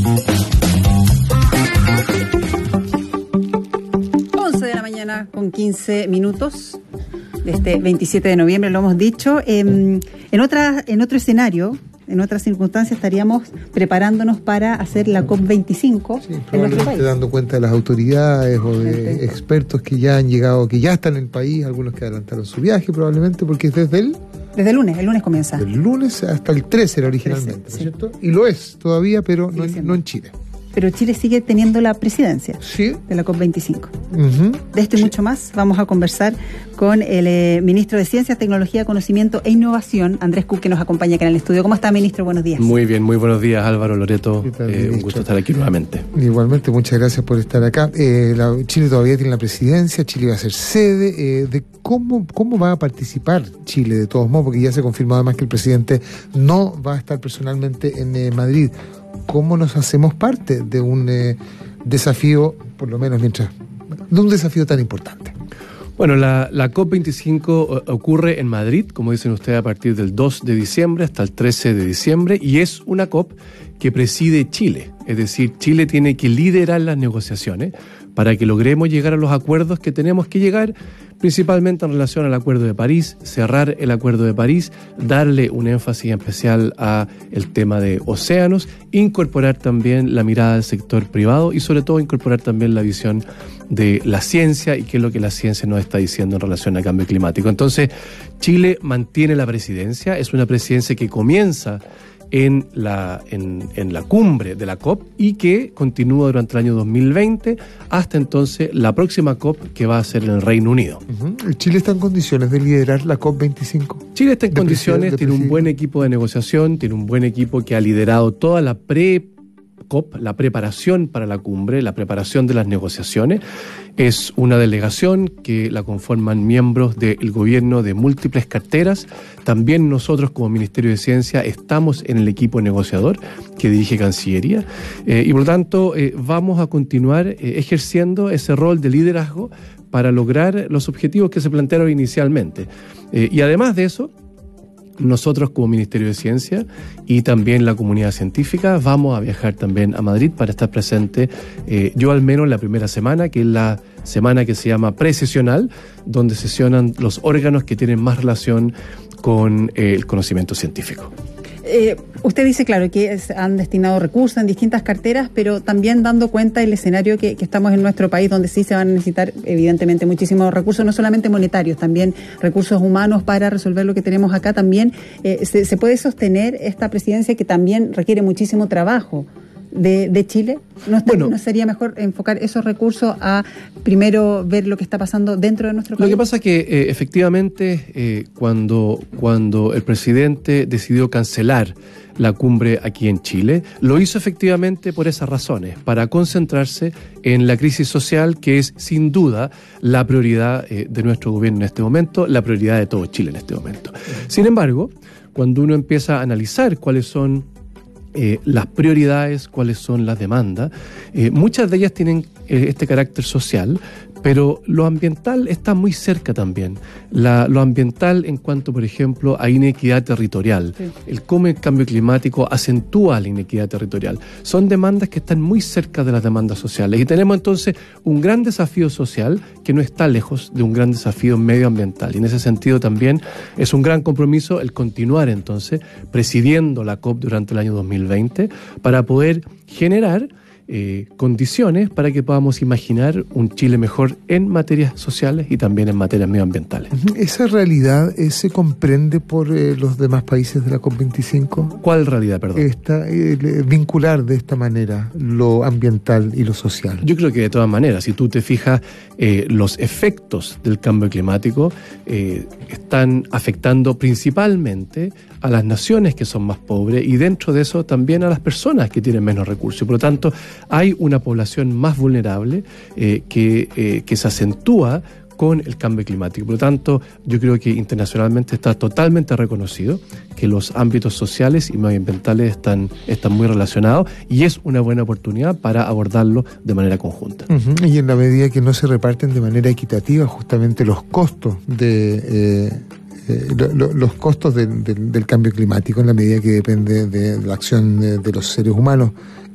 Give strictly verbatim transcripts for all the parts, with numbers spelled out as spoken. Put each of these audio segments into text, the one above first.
once de la mañana con quince minutos de este veintisiete de noviembre, lo hemos dicho. Eh, en, otra, en otro escenario, en otras circunstancias, estaríamos preparándonos para hacer la COP veinticinco sí, en nuestro país. Dando cuenta de las autoridades o de sí. expertos que ya han llegado, que ya están en el país, algunos que adelantaron su viaje probablemente, porque es desde el... Desde el lunes, el lunes comienza. El lunes hasta el trece era originalmente, trece, ¿no es cierto? Sí. Y lo es todavía, pero no, no en Chile. Pero Chile sigue teniendo la presidencia sí. de la COP veinticinco. Uh-huh. De esto y sí. mucho más vamos a conversar con el eh, ministro de Ciencias, Tecnología, Conocimiento e Innovación, Andrés Cook, que nos acompaña acá en el estudio. ¿Cómo está, ministro? Buenos días. Muy bien, muy buenos días, Álvaro, Loreto. Tal, eh, un gusto estar aquí nuevamente. Igualmente, muchas gracias por estar acá. Eh, la, Chile todavía tiene la presidencia, Chile va a ser sede. Eh, de cómo, ¿Cómo va a participar Chile de todos modos? Porque ya se confirmó además que el presidente no va a estar personalmente en eh, Madrid. ¿Cómo nos hacemos parte de un eh, desafío, por lo menos mientras, de un desafío tan importante? Bueno, la, la COP veinticinco ocurre en Madrid, como dicen ustedes, a partir del dos de diciembre hasta el trece de diciembre, y es una COP que preside Chile. Es decir, Chile tiene que liderar las negociaciones para que logremos llegar a los acuerdos que tenemos que llegar, principalmente en relación al Acuerdo de París, cerrar el Acuerdo de París, darle un énfasis especial a el tema de océanos, incorporar también la mirada del sector privado y sobre todo incorporar también la visión de la ciencia y qué es lo que la ciencia nos está diciendo en relación al cambio climático. Entonces, Chile mantiene la presidencia, es una presidencia que comienza en la, en, en la cumbre de la COP y que continúa durante el año dos mil veinte hasta entonces la próxima COP, que va a ser en el Reino Unido. Uh-huh. ¿Chile está en condiciones de liderar la COP veinticinco? Chile está en condiciones, tiene un buen equipo de negociación, tiene un buen equipo que ha liderado toda la pre COP, la preparación para la cumbre, la preparación de las negociaciones. Es una delegación que la conforman miembros del gobierno de múltiples carteras. También nosotros como Ministerio de Ciencia estamos en el equipo negociador que dirige Cancillería eh, y por lo tanto eh, vamos a continuar eh, ejerciendo ese rol de liderazgo para lograr los objetivos que se plantearon inicialmente. Eh, y además de eso, nosotros como Ministerio de Ciencia y también la comunidad científica vamos a viajar también a Madrid para estar presente, eh, yo al menos la primera semana, que es la semana que se llama precesional, donde sesionan los órganos que tienen más relación con eh, el conocimiento científico. Eh, usted dice, claro, que es, han destinado recursos en distintas carteras, pero también dando cuenta del escenario que, que estamos en nuestro país, donde sí se van a necesitar, evidentemente, muchísimos recursos, no solamente monetarios, también recursos humanos para resolver lo que tenemos acá. También eh, se, se puede sostener esta presidencia que también requiere muchísimo trabajo de, de Chile. ¿No, está, bueno, ¿No sería mejor enfocar esos recursos a primero ver lo que está pasando dentro de nuestro país? Lo que pasa es que eh, efectivamente eh, cuando, cuando el presidente decidió cancelar la cumbre aquí en Chile, lo hizo efectivamente por esas razones, para concentrarse en la crisis social, que es sin duda la prioridad eh, de nuestro gobierno en este momento, la prioridad de todo Chile en este momento. Sin embargo, cuando uno empieza a analizar cuáles son Eh, las prioridades, cuáles son las demandas, eh, muchas de ellas tienen eh, este carácter social, pero lo ambiental está muy cerca también. La, lo ambiental en cuanto, por ejemplo, a inequidad territorial, sí. el cómo el cambio climático acentúa la inequidad territorial. Son demandas que están muy cerca de las demandas sociales y tenemos entonces un gran desafío social que no está lejos de un gran desafío medioambiental. Y en ese sentido también es un gran compromiso el continuar entonces presidiendo la COP durante el año dos mil veinte para poder generar Eh, condiciones para que podamos imaginar un Chile mejor en materias sociales y también en materias medioambientales. ¿Esa realidad eh, se comprende por eh, los demás países de la COP veinticinco? ¿Cuál realidad, perdón? Esta, eh, vincular de esta manera lo ambiental y lo social. Yo creo que de todas maneras, si tú te fijas, eh, los efectos del cambio climático eh, están afectando principalmente a las naciones que son más pobres y dentro de eso también a las personas que tienen menos recursos. Por lo tanto, hay una población más vulnerable eh, que, eh, que se acentúa con el cambio climático. Por lo tanto, yo creo que internacionalmente está totalmente reconocido que los ámbitos sociales y medioambientales están, están muy relacionados y es una buena oportunidad para abordarlo de manera conjunta. Uh-huh. Y en la medida que no se reparten de manera equitativa justamente los costos de... Eh... Eh, lo, lo, los costos de, de, del cambio climático, en la medida que depende de, de la acción de, de los seres humanos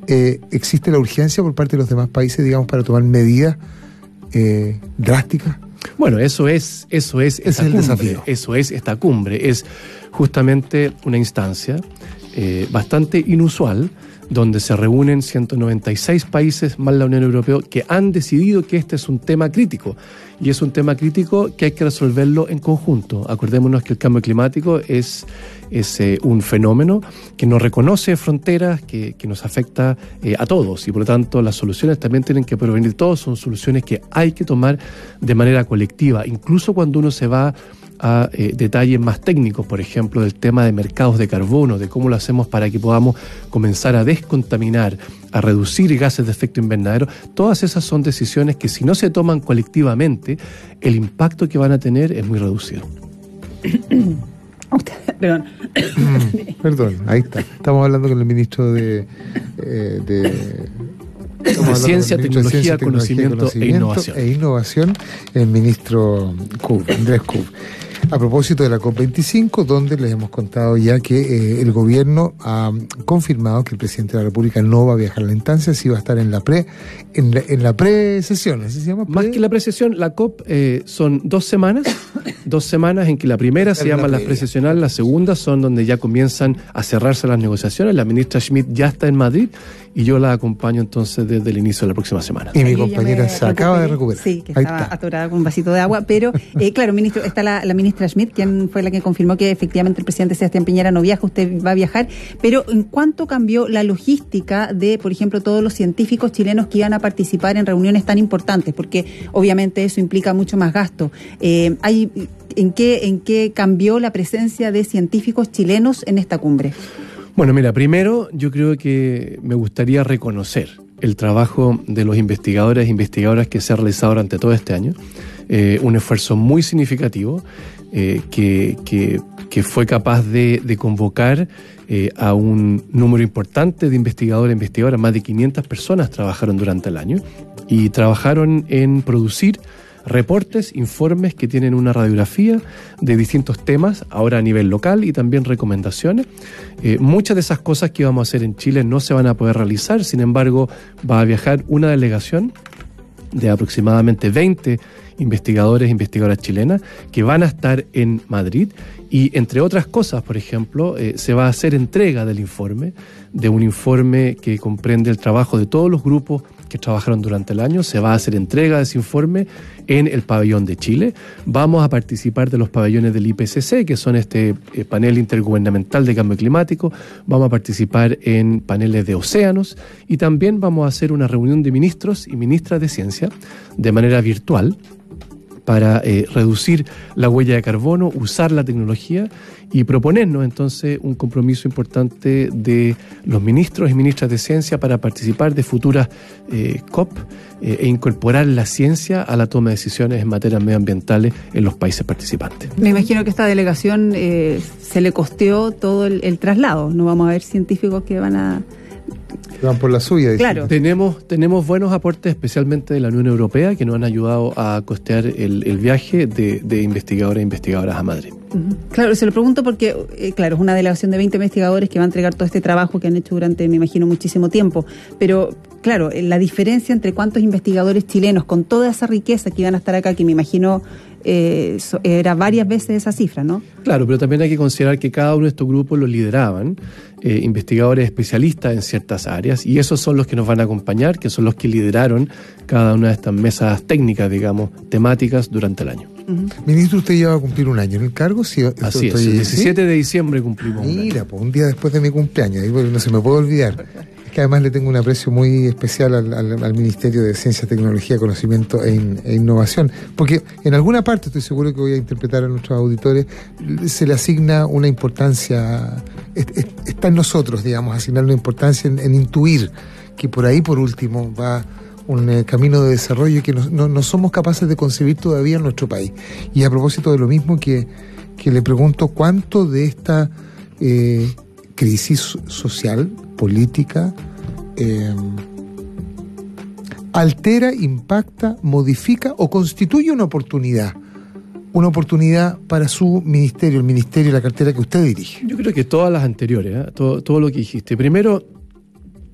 eh, ¿existe la urgencia por parte de los demás países, digamos, para tomar medidas eh, drásticas? Bueno, eso es, eso es Ese esta es el cumbre, desafío. Eso es esta cumbre. Es justamente una instancia eh, bastante inusual, donde se reúnen ciento noventa y seis países más la Unión Europea que han decidido que este es un tema crítico. Y es un tema crítico que hay que resolverlo en conjunto. Acordémonos que el cambio climático es, es eh, un fenómeno que no reconoce fronteras, que, que nos afecta eh, a todos. Y por lo tanto las soluciones también tienen que provenir de todos. Son soluciones que hay que tomar de manera colectiva. Incluso cuando uno se va a eh, detalles más técnicos, por ejemplo, del tema de mercados de carbono, de cómo lo hacemos para que podamos comenzar a descontaminar, a reducir gases de efecto invernadero. Todas esas son decisiones que, si no se toman colectivamente, el impacto que van a tener es muy reducido. Perdón. Perdón, ahí está. Estamos hablando con el ministro de... eh, de de Ciencia, Tecnología, Ciencia, Conocimiento, Conocimiento e Innovación. E Innovación, el ministro Kub, Andrés Kub. A propósito de la COP veinticinco, donde les hemos contado ya que eh, el gobierno ha confirmado que el presidente de la República no va a viajar a la instancia, sí va a estar en la pre en la, en la pre-sesión, ¿así se llama? Pre- Más que la pre-sesión, la COP eh, son dos semanas, dos semanas en que la primera se llama las pre-sesionales, la segunda son donde ya comienzan a cerrarse las negociaciones. La ministra Schmidt ya está en Madrid y yo la acompaño entonces desde el inicio de la próxima semana. Y mi Ahí compañera se acaba de recuperar. Sí, que Ahí estaba está. atorada con un vasito de agua, pero eh, claro, ministro, está la, la ministra Schmidt, quien fue la que confirmó que efectivamente el presidente Sebastián Piñera no viaja, usted va a viajar, pero ¿en cuánto cambió la logística de, por ejemplo, todos los científicos chilenos que iban a participar en reuniones tan importantes? Porque obviamente eso implica mucho más gasto. Eh, hay, ¿en qué, en qué cambió la presencia de científicos chilenos en esta cumbre? Bueno, mira, primero yo creo que me gustaría reconocer el trabajo de los investigadores e investigadoras que se ha realizado durante todo este año. Eh, un esfuerzo muy significativo eh, que, que, que fue capaz de, de convocar eh, a un número importante de investigadores e investigadoras. Más de quinientas personas trabajaron durante el año y trabajaron en producir reportes, informes que tienen una radiografía de distintos temas, ahora a nivel local, y también recomendaciones. Eh, muchas de esas cosas que íbamos a hacer en Chile no se van a poder realizar, sin embargo, va a viajar una delegación de aproximadamente veinte investigadores e investigadoras chilenas que van a estar en Madrid y, entre otras cosas, por ejemplo, eh, se va a hacer entrega del informe, de un informe que comprende el trabajo de todos los grupos que trabajaron durante el año. Se va a hacer entrega de ese informe en el pabellón de Chile. Vamos a participar de los pabellones del I P C C, que son este eh, panel intergubernamental de cambio climático. Vamos a participar en paneles de océanos y también vamos a hacer una reunión de ministros y ministras de ciencia de manera virtual para eh, reducir la huella de carbono, usar la tecnología y proponernos entonces un compromiso importante de los ministros y ministras de ciencia para participar de futuras eh, COP eh, e incorporar la ciencia a la toma de decisiones en materias medioambientales en los países participantes. Me imagino que esta delegación eh, se le costeó todo el, el traslado. No vamos a ver científicos que van a... Van por la suya. Dicen. Claro. Tenemos, tenemos buenos aportes, especialmente de la Unión Europea, que nos han ayudado a costear el, el viaje de, de investigadores e investigadoras a Madrid. Uh-huh. Claro, se lo pregunto porque, eh, claro, es una delegación de veinte investigadores que va a entregar todo este trabajo que han hecho durante, me imagino, muchísimo tiempo. Pero, claro, la diferencia entre cuántos investigadores chilenos con toda esa riqueza que iban a estar acá, que me imagino eh, so, era varias veces esa cifra, ¿no? Claro, pero también hay que considerar que cada uno de estos grupos los lideraban eh, investigadores especialistas en ciertas áreas, y esos son los que nos van a acompañar, que son los que lideraron cada una de estas mesas técnicas, digamos, temáticas durante el año. Uh-huh. Ministro, usted ya va a cumplir un año en el cargo. Sí, así es, el diecisiete de diciembre cumplimos. Mira, pues un día después de mi cumpleaños, no se me puede olvidar. Es que además le tengo un aprecio muy especial al, al, al Ministerio de Ciencia, Tecnología, Conocimiento e, in, e Innovación, porque en alguna parte, estoy seguro que voy a interpretar a nuestros auditores, se le asigna una importancia, es, es, está en nosotros, digamos, asignar una importancia en, en intuir que por ahí, por último, va un eh, camino de desarrollo que no, no, no somos capaces de concebir todavía en nuestro país. Y a propósito de lo mismo que, que le pregunto, ¿cuánto de esta eh, crisis social, política, eh, altera, impacta, modifica o constituye una oportunidad? Una oportunidad para su ministerio, el ministerio, la cartera que usted dirige. Yo creo que todas las anteriores, ¿eh? todo, todo lo que dijiste. Primero,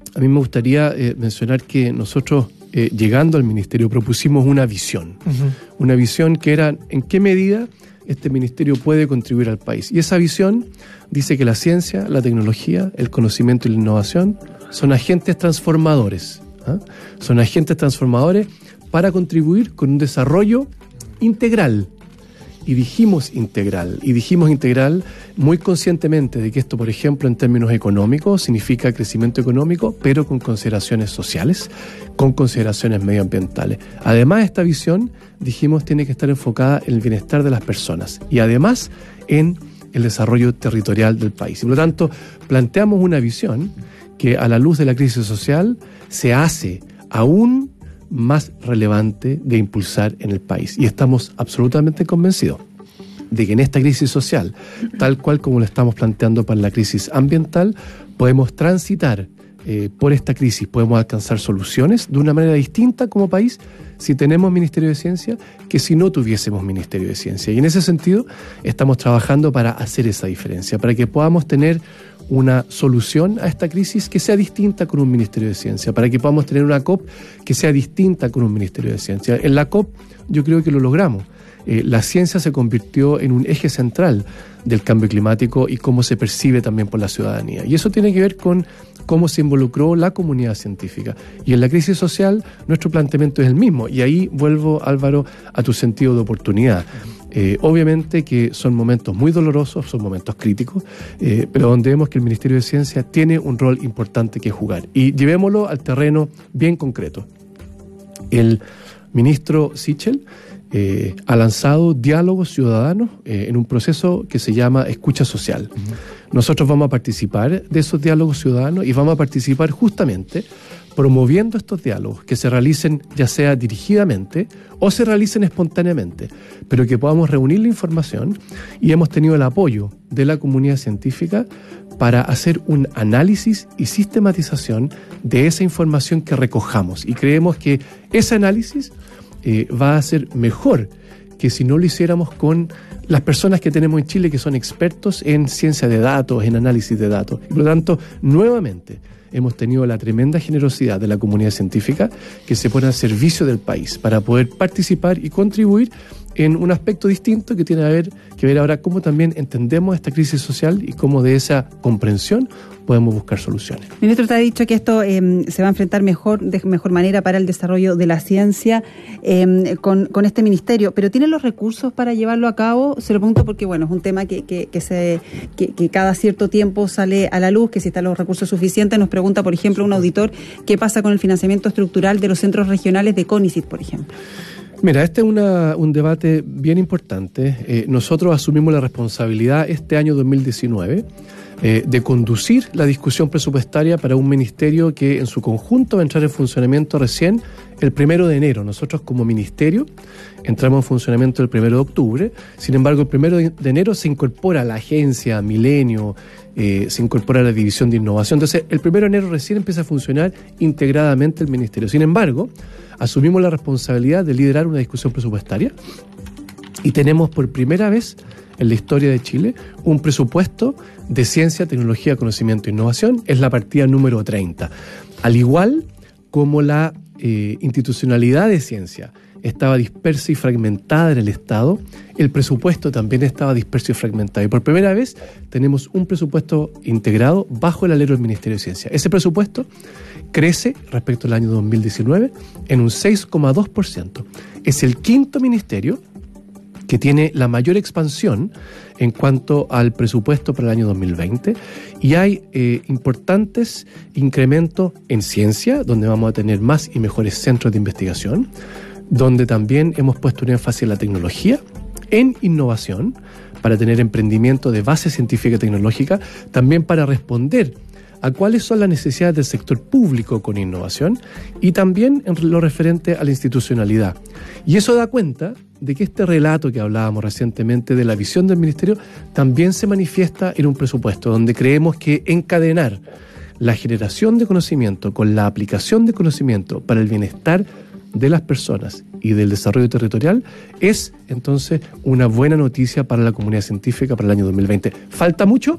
a mí me gustaría eh, mencionar que nosotros, eh, llegando al ministerio, propusimos una visión. Uh-huh. Una visión que era en qué medida este ministerio puede contribuir al país. Y esa visión dice que la ciencia, la tecnología, el conocimiento y la innovación son agentes transformadores. ¿eh? Son agentes transformadores para contribuir con un desarrollo integral. Y dijimos integral, y dijimos integral muy conscientemente de que esto, por ejemplo, en términos económicos, significa crecimiento económico, pero con consideraciones sociales, con consideraciones medioambientales. Además, esta visión, dijimos, tiene que estar enfocada en el bienestar de las personas y además en el desarrollo territorial del país. Y por lo tanto, planteamos una visión que a la luz de la crisis social se hace aún más relevante de impulsar en el país. Y estamos absolutamente convencidos de que en esta crisis social, tal cual como lo estamos planteando para la crisis ambiental, podemos transitar eh, por esta crisis, podemos alcanzar soluciones de una manera distinta como país si tenemos Ministerio de Ciencia que si no tuviésemos Ministerio de Ciencia. Y en ese sentido estamos trabajando para hacer esa diferencia, para que podamos tener una solución a esta crisis que sea distinta con un Ministerio de Ciencia, para que podamos tener una COP que sea distinta con un Ministerio de Ciencia. En la COP yo creo que lo logramos. Eh, la ciencia se convirtió en un eje central del cambio climático y cómo se percibe también por la ciudadanía. Y eso tiene que ver con cómo se involucró la comunidad científica. Y en la crisis social nuestro planteamiento es el mismo. Y ahí vuelvo, Álvaro, a tu sentido de oportunidad. Eh, obviamente que son momentos muy dolorosos, son momentos críticos, eh, pero donde vemos que el Ministerio de Ciencia tiene un rol importante que jugar. Y llevémoslo al terreno bien concreto. El ministro Sichel eh, ha lanzado diálogos ciudadanos eh, en un proceso que se llama escucha social. Uh-huh. Nosotros vamos a participar de esos diálogos ciudadanos y vamos a participar justamente promoviendo estos diálogos que se realicen ya sea dirigidamente o se realicen espontáneamente, pero que podamos reunir la información, y hemos tenido el apoyo de la comunidad científica para hacer un análisis y sistematización de esa información que recojamos, y creemos que ese análisis eh, va a ser mejor que si no lo hiciéramos con las personas que tenemos en Chile que son expertos en ciencia de datos, en análisis de datos. Y por lo tanto, nuevamente, hemos tenido la tremenda generosidad de la comunidad científica que se pone al servicio del país para poder participar y contribuir en un aspecto distinto que tiene que ver, que ver ahora cómo también entendemos esta crisis social y cómo de esa comprensión podemos buscar soluciones. Ministro, te ha dicho que esto eh, se va a enfrentar mejor, de mejor manera para el desarrollo de la ciencia eh, con, con este ministerio, pero ¿tiene los recursos para llevarlo a cabo? Se lo pregunto porque, bueno, es un tema que, que, que, se, que, que cada cierto tiempo sale a la luz, que si están los recursos suficientes. Nos pregunta, por ejemplo, un auditor, ¿qué pasa con el financiamiento estructural de los centros regionales de CONICYT, por ejemplo? Mira, este es una, un debate bien importante. Eh, nosotros asumimos la responsabilidad este año dos mil diecinueve eh, de conducir la discusión presupuestaria para un ministerio que en su conjunto va a entrar en funcionamiento recién el primero de enero. Nosotros como ministerio entramos en funcionamiento el primero de octubre. Sin embargo, el primero de enero se incorpora la agencia Milenio, eh, se incorpora la división de innovación. Entonces, el primero de enero recién empieza a funcionar integradamente el ministerio. Sin embargo, asumimos la responsabilidad de liderar una discusión presupuestaria y tenemos por primera vez en la historia de Chile un presupuesto de ciencia, tecnología, conocimiento e innovación. Es la partida número treinta. Al igual como la eh, institucionalidad de ciencia estaba dispersa y fragmentada en el Estado, el presupuesto también estaba disperso y fragmentado. Y por primera vez tenemos un presupuesto integrado bajo el alero del Ministerio de Ciencia. Ese presupuesto crece respecto al año dos mil diecinueve en un seis coma dos por ciento. Es el quinto ministerio que tiene la mayor expansión en cuanto al presupuesto para el año dos mil veinte, y hay eh, importantes incrementos en ciencia, donde vamos a tener más y mejores centros de investigación, donde también hemos puesto un énfasis en la tecnología, en innovación, para tener emprendimiento de base científica y tecnológica, también para responder a cuáles son las necesidades del sector público con innovación, y también en lo referente a la institucionalidad. Y eso da cuenta de que este relato que hablábamos recientemente de la visión del ministerio también se manifiesta en un presupuesto, donde creemos que encadenar la generación de conocimiento con la aplicación de conocimiento para el bienestar de las personas y del desarrollo territorial es entonces una buena noticia para la comunidad científica para el año dos mil veinte. ¿Falta mucho?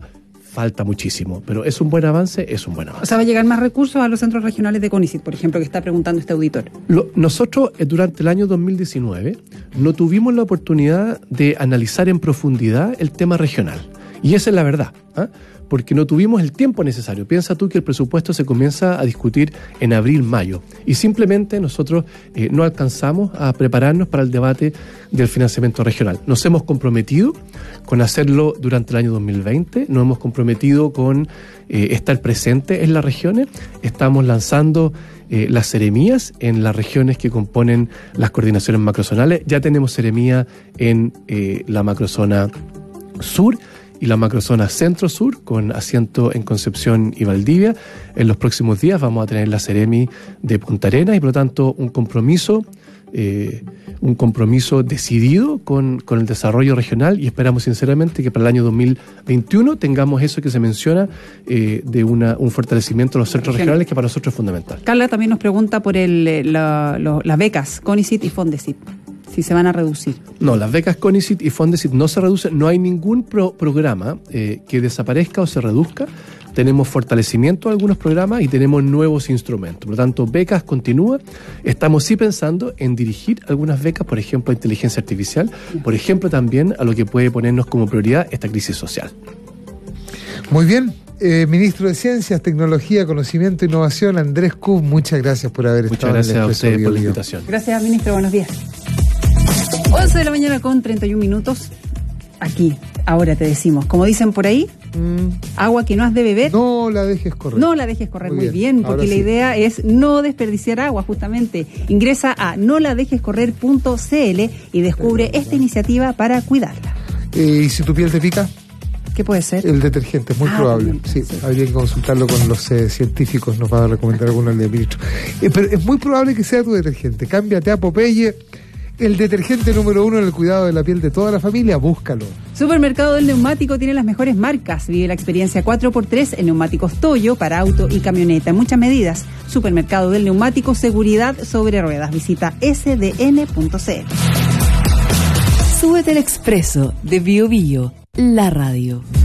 falta muchísimo, pero es un buen avance, es un buen avance. O sea, va a llegar más recursos a los centros regionales de CONICET, por ejemplo, que está preguntando este auditor. Lo, nosotros, eh, durante el año dos mil diecinueve, no tuvimos la oportunidad de analizar en profundidad el tema regional. Y esa es la verdad, ¿eh? Porque no tuvimos el tiempo necesario. Piensa tú que el presupuesto se comienza a discutir en abril, mayo, y simplemente nosotros eh, no alcanzamos a prepararnos para el debate del financiamiento regional. Nos hemos comprometido con hacerlo durante el año dos mil veinte, nos hemos comprometido con eh, estar presentes en las regiones, estamos lanzando eh, las seremías en las regiones que componen las coordinaciones macrozonales, ya tenemos seremía en eh, la macrozona sur y la macrozona centro-sur, con asiento en Concepción y Valdivia. En los próximos días vamos a tener la Seremi de Punta Arenas y por lo tanto un compromiso, eh, un compromiso decidido con, con el desarrollo regional, y esperamos sinceramente que para el año dos mil veintiuno tengamos eso que se menciona eh, de una, un fortalecimiento de los centros regionales, que para nosotros es fundamental. Carla también nos pregunta por el, la, lo, las becas CONICET y FONDECIT, si se van a reducir. No, las becas CONICET y FONDECIT no se reducen, no hay ningún pro programa eh, que desaparezca o se reduzca. Tenemos fortalecimiento de algunos programas y tenemos nuevos instrumentos. Por lo tanto, becas continúa. Estamos sí pensando en dirigir algunas becas, por ejemplo, a inteligencia artificial, por ejemplo, también a lo que puede ponernos como prioridad esta crisis social. Muy bien. Eh, ministro de Ciencias, Tecnología, Conocimiento e Innovación, Andrés Kub, muchas gracias por haber muchas estado gracias en el a usted Bio por la Bio. invitación. Gracias, ministro. Buenos días. once de la mañana con treinta y un minutos. Aquí, ahora te decimos, como dicen por ahí, mm. agua que no has de beber. No la dejes correr. No la dejes correr, muy, muy bien, bien porque ahora la sí. idea es no desperdiciar agua, justamente. Ingresa a no la dejes correr punto c l y descubre Pero, esta iniciativa para cuidarla. Eh, ¿Y si tu piel te pica? ¿Qué puede ser? El detergente, es muy ah, probable. Bien, sí, sí, habría que consultarlo con los eh, científicos, nos va a recomendar alguno el de ministro. Eh, pero es muy probable que sea tu detergente. Cámbiate a Popeye, el detergente número uno en el cuidado de la piel de toda la familia, búscalo. Supermercado del Neumático tiene las mejores marcas. Vive la experiencia cuatro por tres en neumáticos Toyo para auto y camioneta en muchas medidas. Supermercado del Neumático, seguridad sobre ruedas. Visita s d n punto c l. Súbete al Expreso de Bio Bio, la radio.